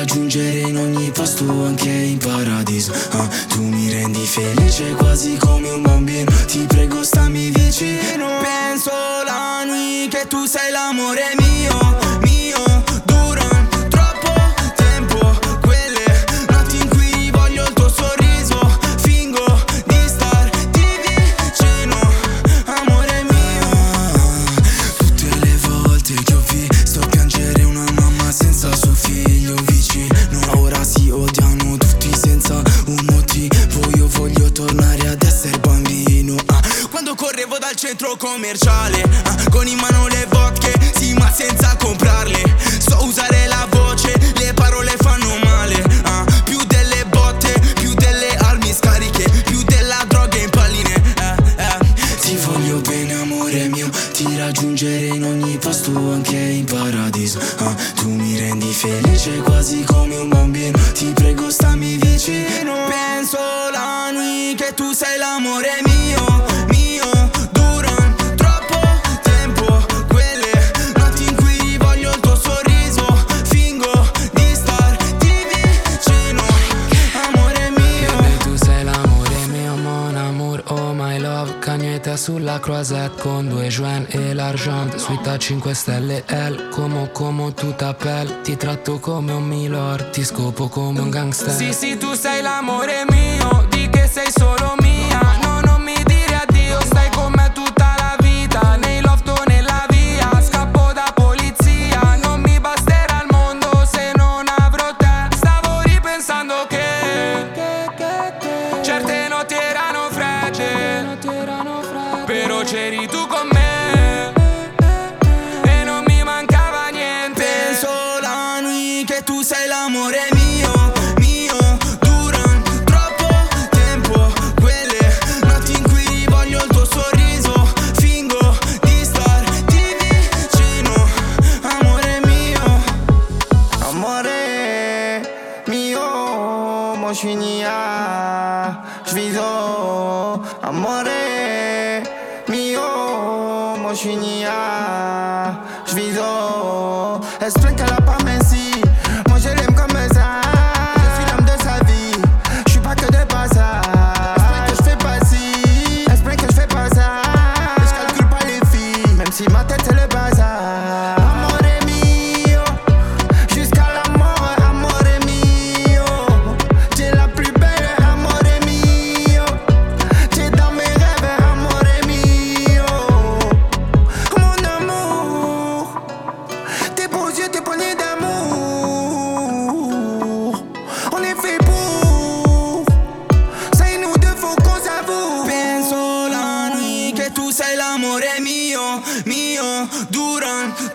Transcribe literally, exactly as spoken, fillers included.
raggiungere in ogni posto, anche in paradiso. ah, Tu mi rendi felice quasi come un bambino, ti prego stammi vicino. Penso la nuit che tu sei l'amore mio, mio. Duran troppo tempo quelle notti in cui voglio il tuo sorriso, fingo di starti vicino, amore mio. Tutte le volte che ho visto piangere una mamma senza suo figlio vicino, ora si odiano tutti senza un motivo. Io voglio tornare ad essere bambino. ah, Quando correvo dal centro commerciale, ah, con in mano le vodka, sì ma senza comprarle. So usare la voce, le parole fanno male. ah, Più delle botte, più delle armi scariche, più della droga in palline. eh, eh. Ti voglio bene amore mio, ti raggiungere in ogni posto, anche in paradiso. ah, Tu mi rendi felice quasi come un bambino, ti prego stammi vicino. Penso la nuit che tu sei l'amore mio, mio. Duran troppo tempo quelle notti in cui voglio il tuo sorriso, fingo di starti vicino, amore mio. Baby, tu sei l'amore mio, mon amour, oh my love. Cagnetta sulla croisette con due joint e l'argent. Suite a cinque stelle L, como como tu t'appelles. Ti tratto come un milord, ti scopo come un gangster. Sì sì, tu sei l'amore mio, di che sei solo mia. No, non mi dire addio, stai con me tutta la vita. Nei loft o nella via, scappo da polizia. Non mi basterà il mondo se non avrò te. Stavo ripensando che certe notti erano fragili, però c'eri tu con me e non mi mancava niente. Penso la nuit che tu sei l'amore mio, mio. Duran troppo tempo quelle notti in cui voglio il tuo sorriso, fingo di starti vicino, amore mio. Amore mio, moșinia Șvizo. Amore mio, moșinia Șvizo. Explique la pas merci, moi je l'aime comme ça. Je suis l'homme de sa vie, je suis pas que de passage. Explique que je fais pas ci, explique que je fais pas ça. Je calcule pas les filles, même si ma tête c'est le bazar. Amore mio, jusqu'à la mort, amore mio. T'es la plus belle, amore mio. T'es dans mes rêves, amore mio. Mon amour, tes beaux yeux, tes poignées d'amour. On est fait pour, c'est nous deux, faut qu'on s'avoue. Penso la nuit che tu sei l'amore mio, mio. Duran